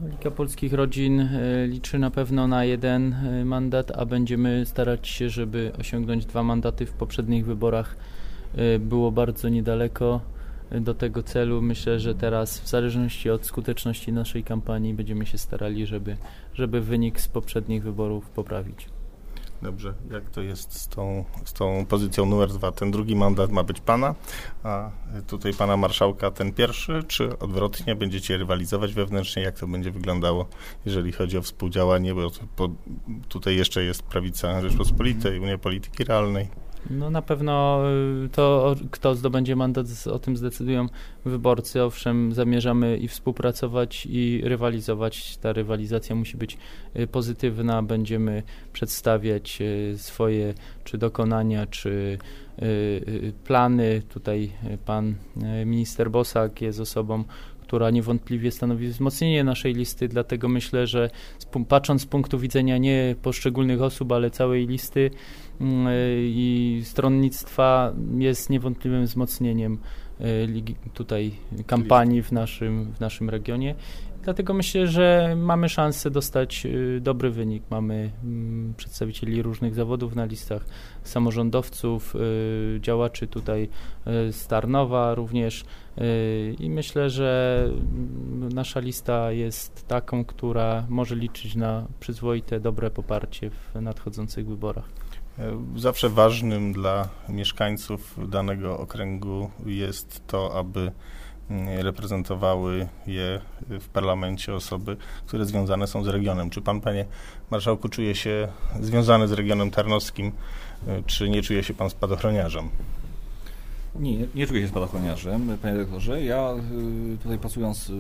Liga Polskich Rodzin liczy na pewno na jeden mandat, a będziemy starać się, żeby osiągnąć 2 mandaty. W poprzednich wyborach było bardzo niedaleko do tego celu. Myślę, że teraz w zależności od skuteczności naszej kampanii będziemy się starali, żeby wynik z poprzednich wyborów poprawić. Dobrze, jak to jest z tą pozycją numer 2? Ten drugi mandat ma być pana, a tutaj pana marszałka ten pierwszy, czy odwrotnie będziecie rywalizować wewnętrznie? Jak to będzie wyglądało, jeżeli chodzi o współdziałanie, bo tutaj jeszcze jest Prawica Rzeczpospolitej, Unia Polityki Realnej. No na pewno to, kto zdobędzie mandat, o tym zdecydują wyborcy. Owszem, zamierzamy i współpracować, i rywalizować. Ta rywalizacja musi być pozytywna. Będziemy przedstawiać swoje czy dokonania, czy plany. Tutaj pan minister Bosak jest osobą, która niewątpliwie stanowi wzmocnienie naszej listy, dlatego myślę, że patrząc z punktu widzenia nie poszczególnych osób, ale całej listy i stronnictwa, jest niewątpliwym wzmocnieniem tutaj kampanii w naszym regionie. Dlatego myślę, że mamy szansę dostać dobry wynik. Mamy przedstawicieli różnych zawodów na listach, samorządowców, działaczy tutaj z Tarnowa również i myślę, że nasza lista jest taką, która może liczyć na przyzwoite, dobre poparcie w nadchodzących wyborach. Zawsze ważnym dla mieszkańców danego okręgu jest to, aby reprezentowały je w parlamencie osoby, które związane są z regionem. Czy pan, panie marszałku, czuje się związany z regionem tarnowskim, czy nie czuje się pan spadochroniarzem? Nie czuję się spadochroniarzem, panie dyrektorze. Ja tutaj pracując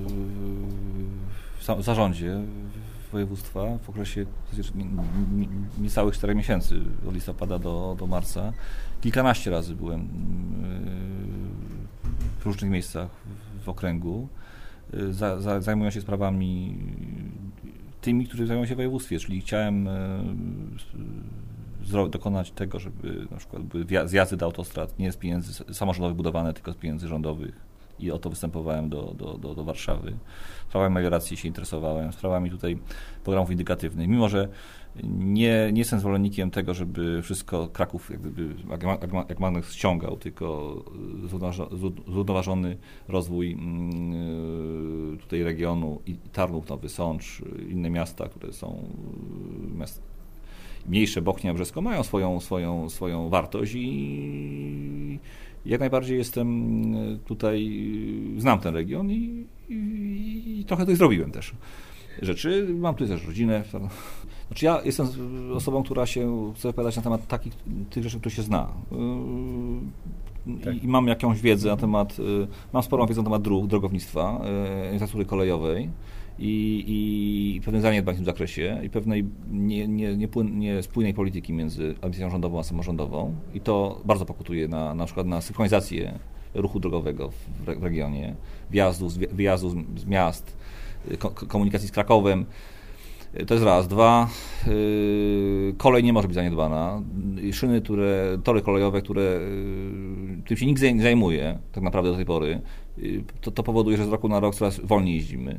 w zarządzie województwa w okresie niecałych 4 miesięcy, od listopada do marca, kilkanaście razy byłem w różnych miejscach w okręgu. Zajmują się sprawami tymi, którzy zajmują się w województwie, czyli chciałem dokonać tego, żeby na przykład były zjazdy do autostrad nie z pieniędzy samorządowych budowane, tylko z pieniędzy rządowych. I o to występowałem do Warszawy. Sprawami melioracji się interesowałem, sprawami tutaj programów indykatywnych. Mimo że nie jestem zwolennikiem tego, żeby wszystko Kraków jak magnes ściągał, tylko zrównoważony rozwój tutaj regionu i Tarnów, Nowy Sącz, inne miasta, które są mniejsze, Bochnia, Brzesko, mają swoją wartość i jak najbardziej jestem tutaj, znam ten region i trochę coś zrobiłem też rzeczy. Mam tutaj też rodzinę. Znaczy ja jestem osobą, która się chce wypowiadać na temat tych rzeczy, które się zna. I mam jakąś wiedzę na temat, mam sporą wiedzę na temat drogownictwa, infrastruktury kolejowej i pewnych zaniedbań w tym zakresie i pewnej niespójnej polityki między administracją rządową a samorządową i to bardzo pokutuje na przykład na synchronizację ruchu drogowego w regionie, wyjazdu z miast, komunikacji z Krakowem. To jest raz. 2, kolej nie może być zaniedbana. Szyny, tory kolejowe, tym się nikt nie zajmuje tak naprawdę do tej pory, to powoduje, że z roku na rok coraz wolniej jeździmy.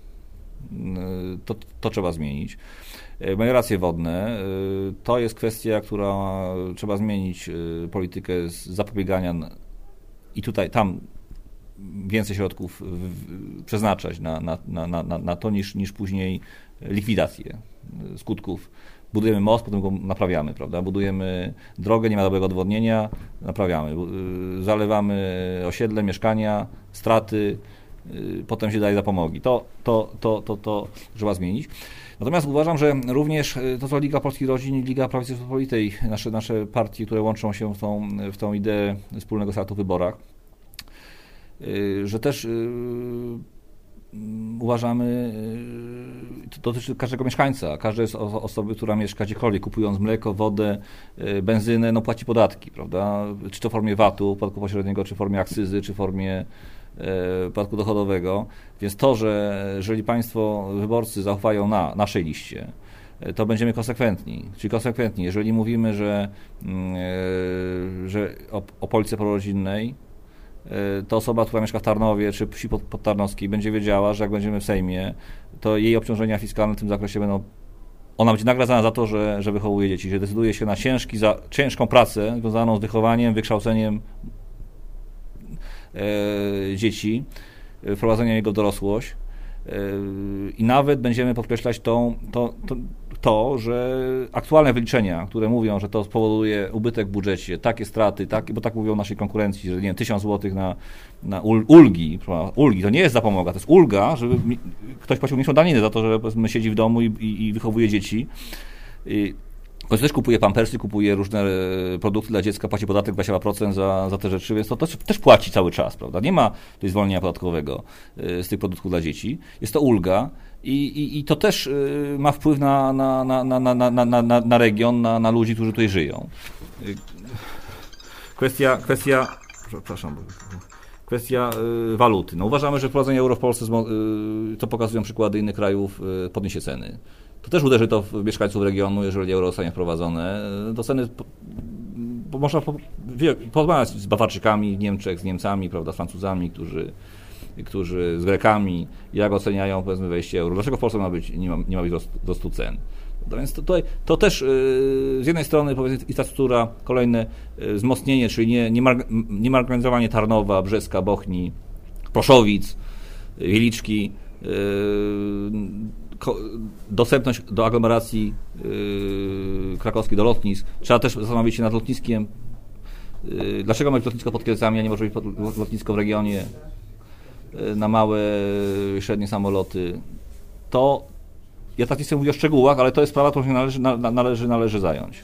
To trzeba zmienić. Melioracje wodne to jest kwestia, która trzeba zmienić politykę z zapobiegania i tam więcej środków przeznaczać na to niż później likwidację skutków. Budujemy most, potem go naprawiamy, prawda? Budujemy drogę, nie ma dobrego odwodnienia, naprawiamy. Zalewamy osiedle, mieszkania, straty, potem się daje zapomogi. To trzeba zmienić. Natomiast uważam, że również to, co Liga Polskich Rodzin i Liga Prawicy Rzeczpospolitej, nasze partie, które łączą się w tą ideę wspólnego startu w wyborach, że też uważamy, to dotyczy każdego mieszkańca, każdej osoby, która mieszka gdziekolwiek, kupując mleko, wodę, benzynę, płaci podatki, prawda? Czy to w formie VAT-u, podatku pośredniego, czy w formie akcyzy, czy w formie podatku dochodowego. Więc to, że jeżeli państwo, wyborcy zaufają na naszej liście, to będziemy konsekwentni. Czyli konsekwentni, jeżeli mówimy, że o polityce prorodzinnej, to osoba, która mieszka w Tarnowie czy wsi podtarnowskiej będzie wiedziała, że jak będziemy w Sejmie, to jej obciążenia fiskalne w tym zakresie będą. Ona będzie nagradzana za to, że wychowuje dzieci, że decyduje się na ciężką pracę związaną z wychowaniem, wykształceniem dzieci, wprowadzeniem jego w dorosłość. I nawet będziemy podkreślać to, że aktualne wyliczenia, które mówią, że to spowoduje ubytek w budżecie, takie straty, bo tak mówią naszej konkurencji, że nie wiem, 1000 zł na ulgi, to nie jest zapomoga, to jest ulga, żeby ktoś płacił mniejszą daninę za to, że powiedzmy siedzi w domu i wychowuje dzieci. Ktoś też kupuje pampersy, kupuje różne produkty dla dziecka, płaci podatek 22% za te rzeczy, więc to też płaci cały czas, prawda? Nie ma tutaj zwolnienia podatkowego z tych produktów dla dzieci. Jest to ulga i to też ma wpływ na region, na ludzi, którzy tutaj żyją. Kwestia waluty. No, uważamy, że wprowadzenie euro w Polsce, to pokazują przykłady innych krajów, podniesie ceny. To też uderzy to w mieszkańców regionu, jeżeli euro zostanie wprowadzone. To ceny, bo można porozmawiać z Bawarczykami w Niemczech, z Niemcami, prawda, z Francuzami, którzy z Grekami, jak oceniają, powiedzmy, wejście euro. Dlaczego w Polsce nie ma być wzrostu cen? No więc to też z jednej strony, powiedzmy, infrastruktura, kolejne wzmocnienie, czyli nie marginalizowanie Tarnowa, Brzeska, Bochni, Proszowic, Wieliczki, dostępność do aglomeracji krakowskiej, do lotnisk. Trzeba też zastanowić się nad lotniskiem. Dlaczego ma być lotnisko pod Kielcami, a nie może być lotnisko w regionie na małe, średnie samoloty? Ja tak nie chcę mówić o szczegółach, ale to jest sprawa, którą się należy zająć.